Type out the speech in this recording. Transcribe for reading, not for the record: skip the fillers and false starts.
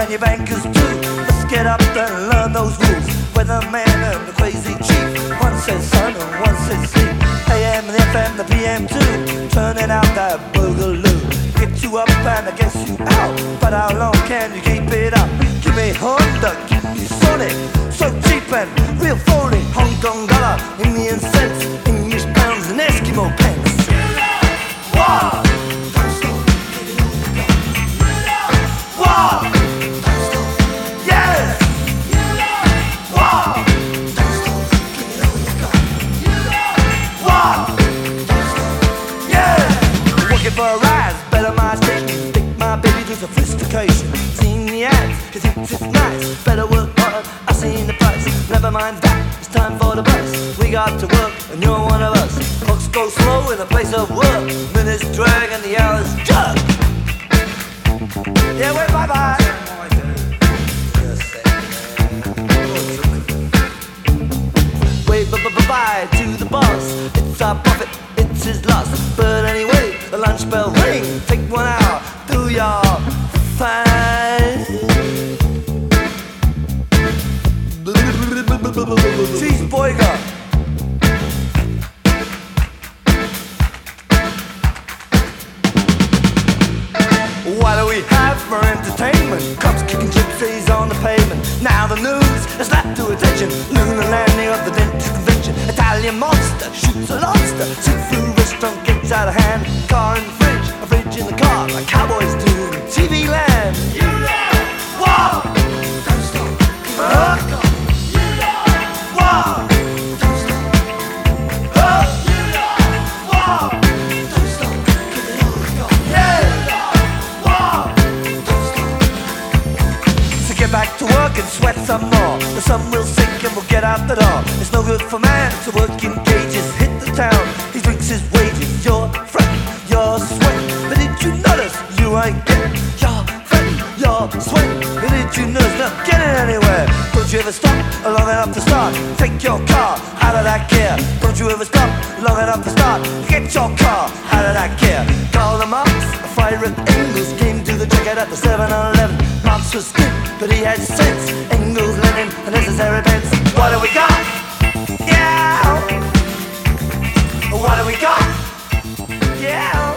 and your bankers too. Let's get up and learn those rules. Weatherman and the crazy chief. One says sun and one says sleep. AM and FM, the PM too. Turning out that boogaloo. Get you up and I guess you out. But how long can you keep it up? Give me Honda, give me Sonic. So cheap and real phony. Hong Kong dollar, Indian cents, English pounds and Eskimo pence. Wow! Wow! Yes! Wow! Wow! Yeah! Working for a rise, better my station. Take my baby to sophistication. Seen the ads, he thinks it's nice. Better work hard, I've seen the price. Never mind that, it's time for the bus. We got to work, and you're one of us. Clocks go slow in a place of work. Minutes drag and the hours jug. Yeah, wait, bye-bye. Wave bye-bye to the boss. It's our profit, it's his loss. But anyway, the lunch bell ring. Take 1 hour, do your fine. Cheeseburger. What do we have for entertainment? Cops kicking gypsies on the pavement. Now the news is slapped to attention. Lunar landing of the dentist convention. Italian monster shoots a lobster. Seafood restaurant gets out of hand. Car in the fridge, a fridge in the car, like cowboys do in TV land. You know, wow! Don't stop. Huh? You know, wow! Don't stop. Huh? You know, wow! Don't stop. Give it all you got. Yeah! Get back to work and sweat some more. The sun will sink and we'll get out the door. It's no good for man to work in cages. Hit the town, he drinks his wages. Your friend, your sweat. But did you notice you ain't getting your friend, your sweat? But did you notice not getting anywhere? Don't you ever stop long enough to start? Take your car out of that gear. Don't you ever stop long enough to start? Get your car out of that gear. Call the Marx, a fire at Engels. Came to the checkout at the 7-Eleven. Marx was good, but he had sense. Engels, Lenin, a necessary pence. What do we got? Yeah. What do we got? Yeah.